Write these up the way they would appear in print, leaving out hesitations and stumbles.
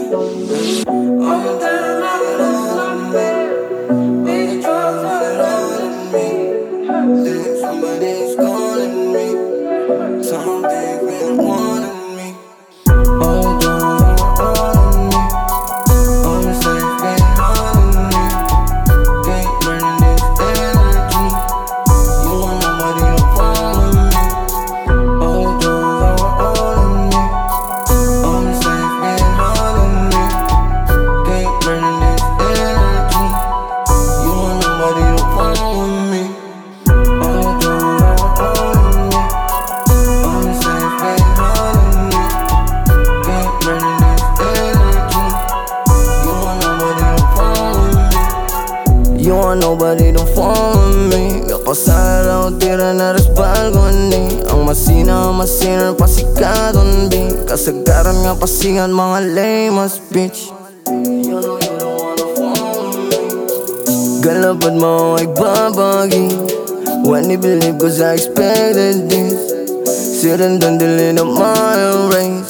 Somebody's calling me. Something been wanting me. Oh, don't on me. On the safe been on me. Can't burn this energy. You want nobody to follow me. Oh, don't on me. On the safe been on me. Can't burn this energy. You want nobody to follow me. You want nobody to follow me. Kapasara o tira na res balcony. Ang masina pasikadon B. Kasagaran nga pasingan mga lame as bitch. You know you don't wanna follow me. Galapad mo ay babagi. When you believe cause I expected this. Sitting down dealing of my race.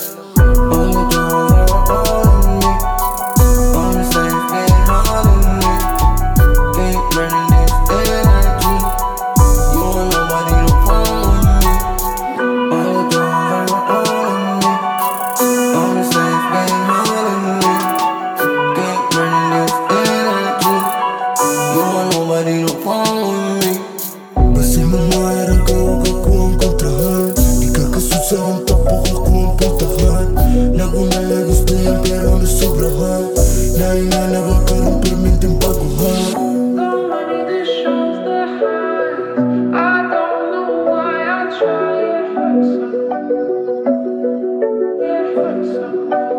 Nobody to follow me. Basta mamaharang ka huwag ako ang kontrahan. Di ka kasusah ang tapok ako ang puntahan. Laguna na gusto yan pero nasobrahan. Dahil nga nagkakaroon permenteng baguhan. The money that shows the highs. I don't know why I try. It hurts so. It hurts so.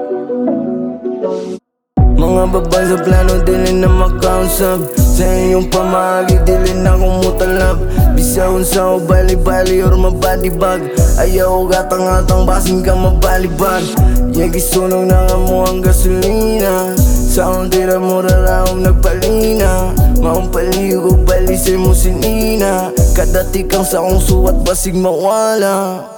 Mga babay sa plano, dili na makausap. Sa inyong pamagi, dili na akong mutalab. Bisawon sa o bali-bali or mabadibag. Ayaw gatang-atang basing ka mabalibag. Yagi sunog na nga mo ang gasolina. Sa akong tira mo raraong nagpalina. Maong paligo, balisay mo sinina. Kadatikang sa akong suwat basig mawala.